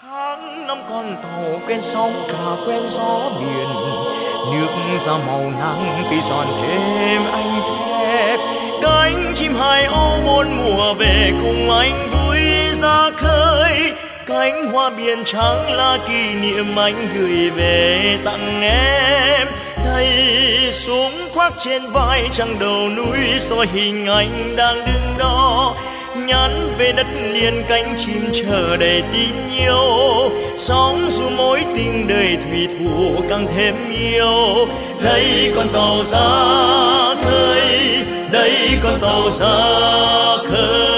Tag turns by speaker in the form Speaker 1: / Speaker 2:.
Speaker 1: Tháng năm con tàu quen sóng cả quen gió biển, nước ra màu nắng tuy giòn thêm anh thép. Cánh chim hải âu bốn mùa về cùng anh vui ra khơi, cánh hoa biển trắng là kỷ niệm anh gửi về tặng em. Thầy xuống khoác trên vai trăng đầu núi soi hình anh đang đứng đó, nhắn về đất liền cánh chim chờ đầy tin yêu. Sóng dù mối tình đời thủy thủ càng thêm yêu. Đây con tàu ra khơi, đây con tàu ra khơi.